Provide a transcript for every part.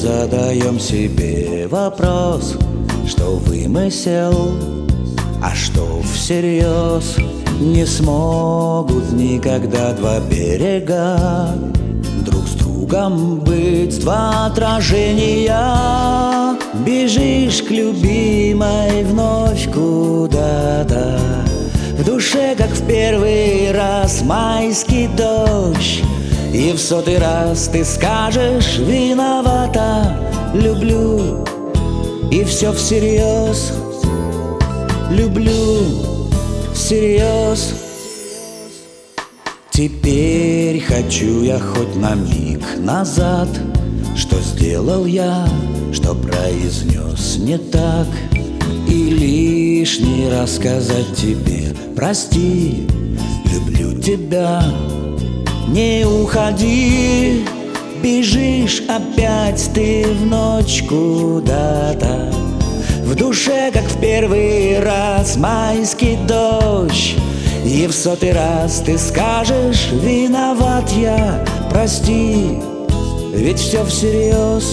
задаем себе вопрос, что вымысел, а что всерьез. Не смогут никогда два берега друг с другом быть, два отражения. Бежишь к любимой вновь куда-то, в душе, как в первый раз, майский дождь. И в сотый раз ты скажешь: виновата, люблю, и все всерьез. Люблю всерьез. Теперь хочу я хоть на миг назад. Что сделал я, что произнес не так, и лишний раз сказать тебе: прости, люблю тебя. Не уходи, бежишь опять ты в ночь куда-то, в душе, как в первый раз, майский дождь. И в сотый раз ты скажешь: виноват я, прости, ведь все всерьез.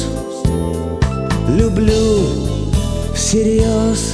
Люблю всерьез.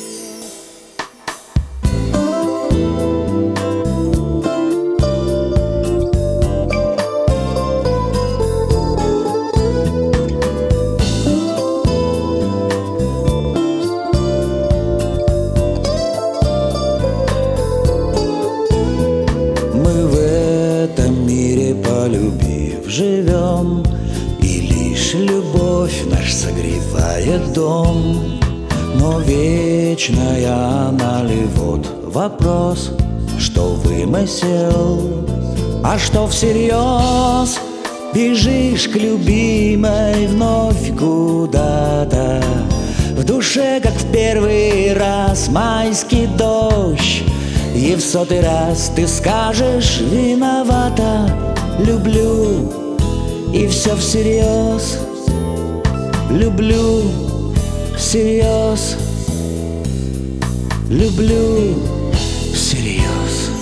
Полюбив, живем, и лишь любовь наш согревает дом. Но вечная она ли, вот вопрос, что вымысел, а что всерьез. Бежишь к любимой вновь куда-то, в душе, как в первый раз, майский дождь. И в сотый раз ты скажешь: виновата, люблю, и все всерьез. Люблю всерьез. Люблю всерьез.